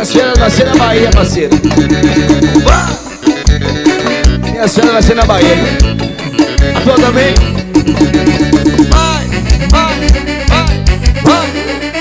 Minhas férias vai ser na Bahia, parceiro. Minhas férias vai ser na Bahia. A tua também? Vai, vai, vai, vai.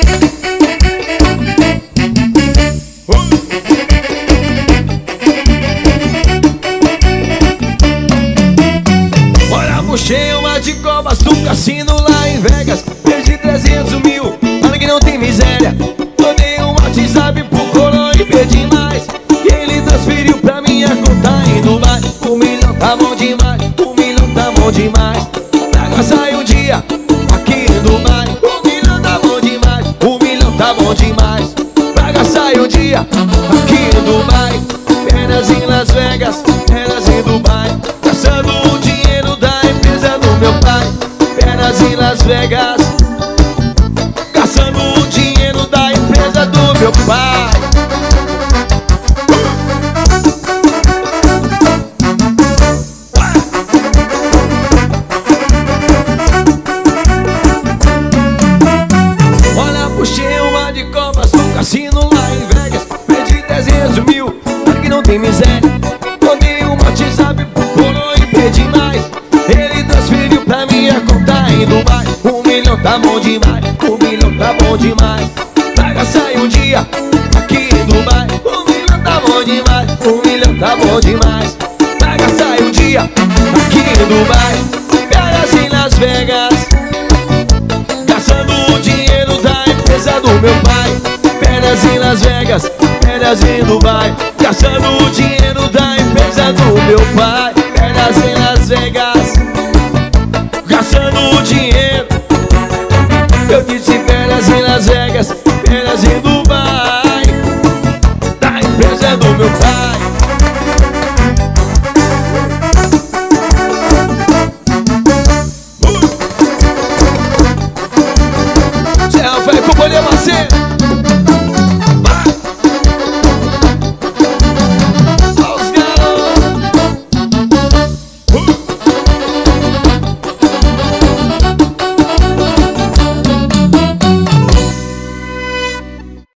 Olha, puxei uma de copas do cassino lá em Vegas. Perdi 300 mil, olha que não tem miséria. Mandei um WhatsApp pro coroa e perdi mais. E ele transferiu pra minha conta em Dubai. 1 milhão tá bom demais, 1 milhão tá bom demais. Pra gastar um dia aqui em Dubai. 1 milhão tá bom demais, 1 milhão tá bom demais. Pra gastar um dia aqui em Dubai. Pernas em Las Vegas, pernas em Dubai. Gastando o dinheiro da empresa do meu pai. Pernas em Las Vegas, gastando o dinheiro da empresa do meu pai. Olha, puxei uma de copas no cassino lá em Vegas. Perdi 300 mil, olha que não tem miséria. Mandei um WhatsApp pro coroa e perdi mais. Ele transferiu pra minha conta em Dubai. 1 milhão tá bom demais, 1 milhão tá bom demais. Pra gastar um dia aqui em Dubai. 1 milhão tá bom demais, 1 milhão tá bom demais. Pra gastar um dia aqui em Dubai. Pernas em Las Vegas, gastando o dinheiro da empresa do meu pai. Pernas em Las Vegas, pernas em Dubai. Gastando o dinheiro da empresa do meu pai. Pernas em Las Vegas, gastando o dinheiro. Eu disse pernas em Las Vegas, pernas em Dubai. Da empresa do meu pai. Zé Rafael, companhia Marcelo.